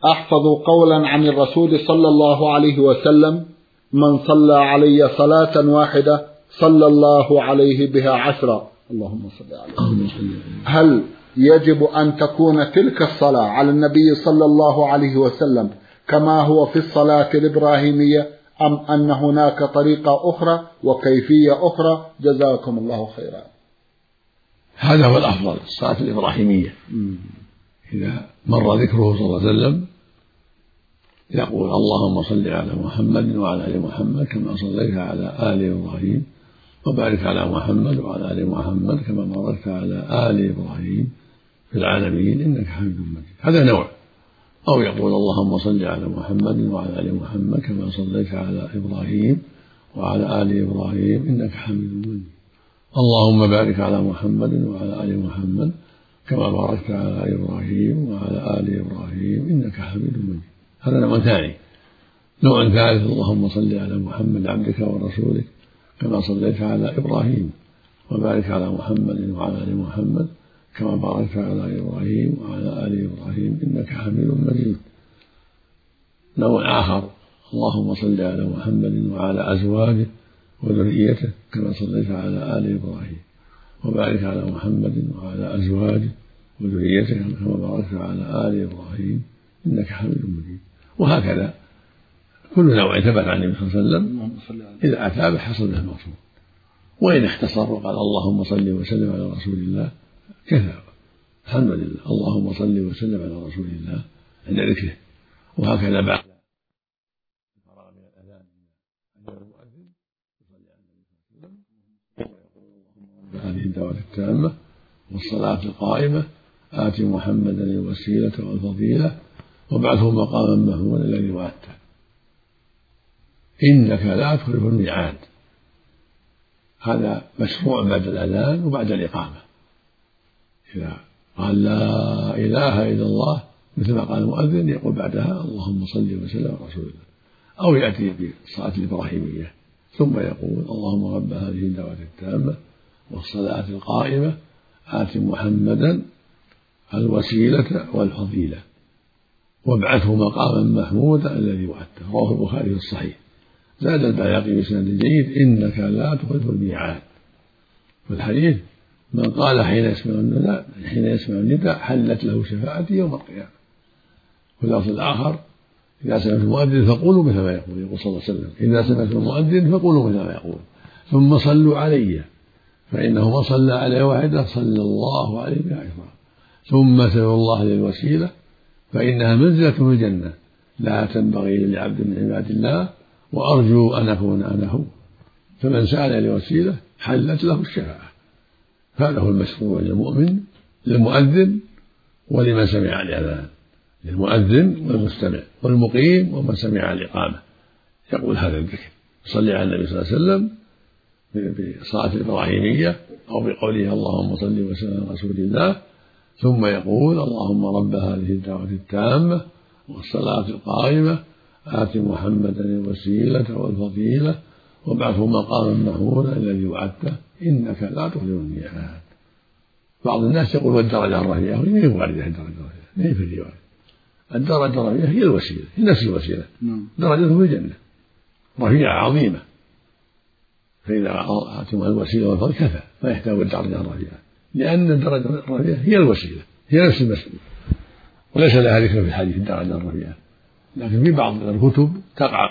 أحفظ قولا عن الرسول صلى الله عليه وسلم: من صلى علي صلاة واحدة صلى الله عليه بها 10. اللهم صل عليه. هل يجب أن تكون تلك الصلاة على النبي صلى الله عليه وسلم كما هو في الصلاة الإبراهيمية، أم أن هناك طريقة أخرى وكيفية أخرى؟ جزاكم الله خيرا. هذا هو الأفضل، الصلاة الإبراهيمية. إذا مر ذكره صلى الله عليه وسلم يقول: اللهم صل على محمد وعلى آل محمد كما صليت على آل إبراهيم، وبارك على محمد وعلى آل محمد كما باركت على آل إبراهيم في العالمين إنك حميد مجيد. هذا نوع. أو يقول: اللهم صل على محمد وعلى آل محمد كما صليت على إبراهيم وعلى آل إبراهيم إنك حميد مجيد. اللهم بارك على محمد وعلى آل محمد كما باركت على إبراهيم وعلى آل إبراهيم إنك حميد مجيد. هذا نوع ثاني. نوع ثالث: اللهم صل على محمد عبدك ورسولك كما صليت على إبراهيم وبارك على محمد وعلى آل محمد كما باركت على إبراهيم وعلى آل إبراهيم إنك حميد مجيد. نوع آخر: اللهم صل على محمد وعلى أزواجه وذريته كما صليت على آل إبراهيم وبارك على محمد وعلى أزواجه وذريته كما باركت على آل إبراهيم إنك حميد مجيد. وهكذا كل نوع ثبت عن النبي صلى الله عليه وسلم إذا أتى حصل له المقصود. وإن اختصر وقال: اللهم صل وسلم على رسول الله كفى، الحمد لله. اللهم صل وسلم على رسول الله عند ذكره. وهكذا بعد الفراغ من الأذان المؤذن يصلي على النبي صلى الله عليه وسلم ويقول: اللهم رب هذه الدعوة التامة والصلاة القائمة آت محمدا الوسيلة والفضيلة وابعثه مقاما محمودا الذي وعدته إنك لا تخلف الميعاد. هذا مشروع بعد الأذان وبعد الإقامة. إذا قال لا إله إلا الله مثل ما قال المؤذن يقول بعدها: اللهم صل وسلم على رسول الله. أو يأتي بالصلاة الإبراهيمية ثم يقول: اللهم رب هذه الدعوة التامة والصلاة القائمة آت محمدا الوسيلة والفضيلة وابعثه مقاما محمودا الذي وعدته. رواه البخاري في الصحيح. زاد البيهقي بسند جيد: إنك لا تخلف الميعاد. في الحديث: من قال حين يسمع النداء حلت له شفاعتي يوم القيامة. في اللفظ الآخر: إذا سمعت المؤذن فقولوا مثل ما يقول صلى الله عليه وسلم. إذا سمعت المؤذن فقولوا مثل ما يقول، ثم صلوا علي فإنه من صلى علي واحدة صلى الله عليه بها 10. ثم سلوا الله للوسيلة فإنها منزلة في الجنة لا تنبغي لعبد من عباد الله وأرجو أن أكون أنا هو. فمن سأل لوسيلة حلت له الشفاعة. هذا هو المشروع للمؤمن للمؤذن ولمن سمع الأذان، للمؤذن والمستمع والمقيم ومن سمع الإقامة يقول هذا الذكر، يصلي على النبي صلى الله عليه وسلم بصلاة الإبراهيمية أو بقوله: اللهم صل وسلم على رسول الله، ثم يقول: اللهم رب هذه الدعوة التامة والصلاة القائمة آت محمدا الوسيلة والفضيلة وابعثه مقاما محمودا الذي وعدته إنك لا تخلف الميعاد. بعض الناس يقول: والدرجة الرفيعة، وين واردة الدرجة الرفيعة؟ ما في الرواية. الدرجة الرفيعة هي الوسيلة، هي نفس الوسيلة، درجته في الجنة رفيعة عظيمة. فإذا آتم الوسيلة والفضل كفى، ما يحتاج الدرجة الرفيعة، لأن الدرجة الرفيعة هي الوسيلة، هي نفس المسألة، وليس لها ذكر في الحديث الدرجة الرفيعة. لكن في بعض الكتب تقع